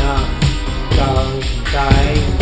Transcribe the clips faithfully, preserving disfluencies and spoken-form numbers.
enough thousand times.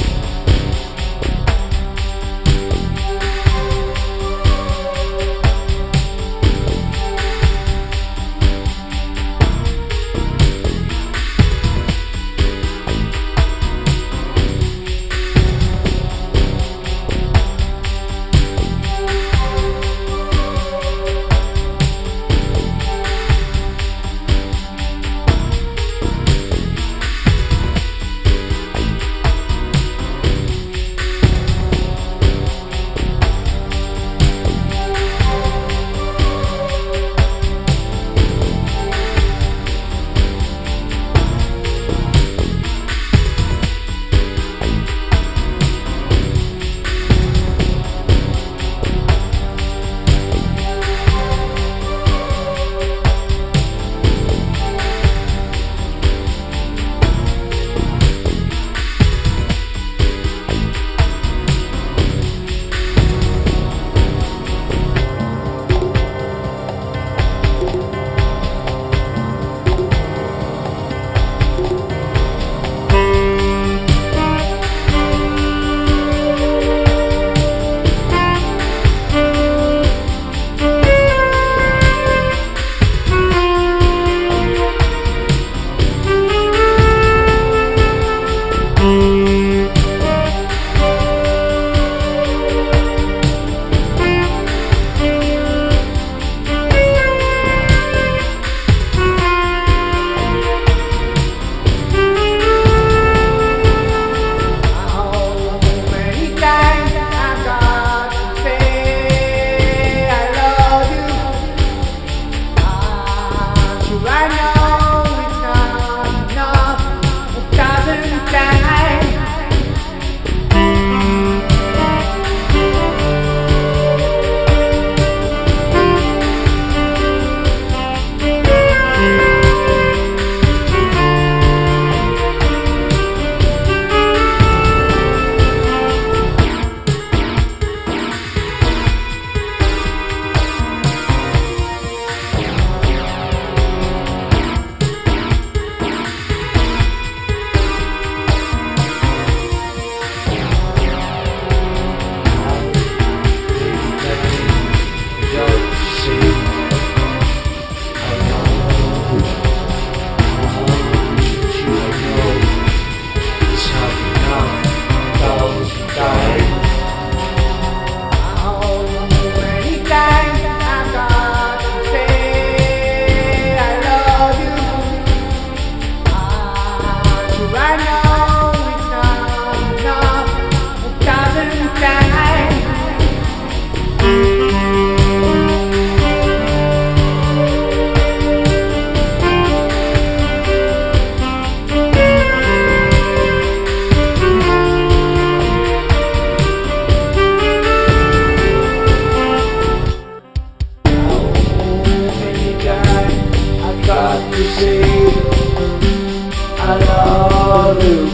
I love you.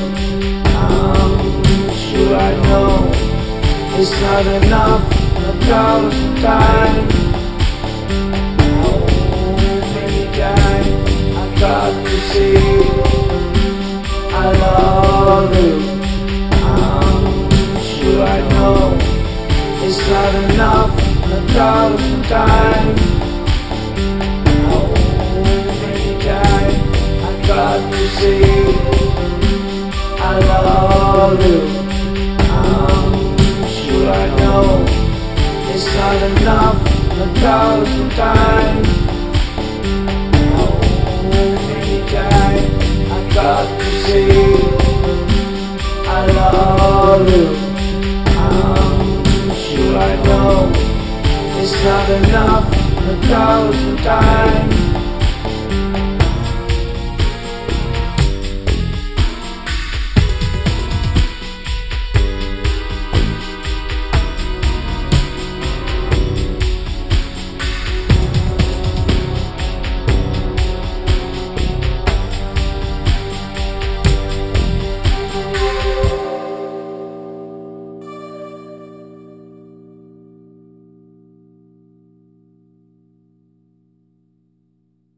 I'm sure I know it's not enough a thousand times. Oh, many times I got to say I love you. I'm sure I know it's not enough a thousand times. Got to say I love you. I'm sure I know it's not enough a thousand times. Oh, many times I got to say I love you. I'm sure I know it's not enough a thousand times.